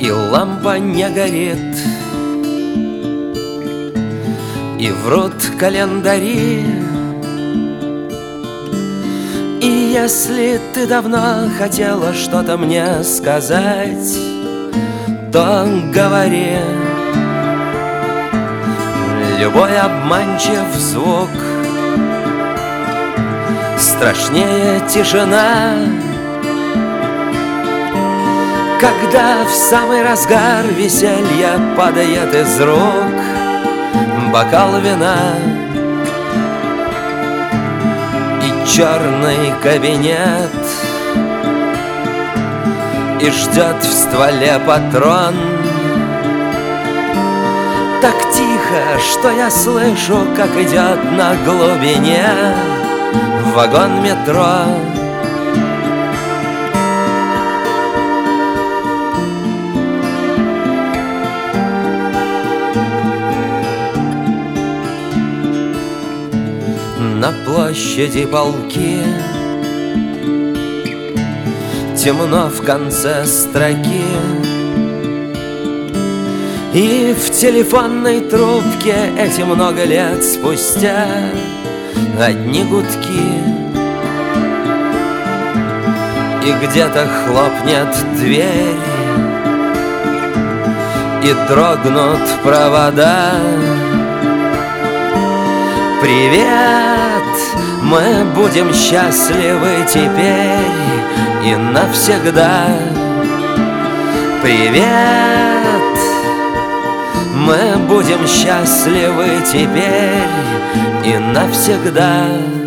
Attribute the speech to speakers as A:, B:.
A: и лампа не горит, и врут календари. И если ты давно хотела что-то мне сказать, то говори. Любой обманчив звук страшнее тишина, когда в самый разгар веселья падает из рук бокал вина. И черный кабинет, и ждет в стволе патрон. Так тихо, что я слышу, как идет на глубине вагон метро. На площади полки темно в конце строки, и в телефонной трубке эти много лет спустя одни гудки. И где-то хлопнет дверь, и дрогнут провода. Привет, мы будем счастливы теперь и навсегда. Привет, мы будем счастливы теперь и навсегда.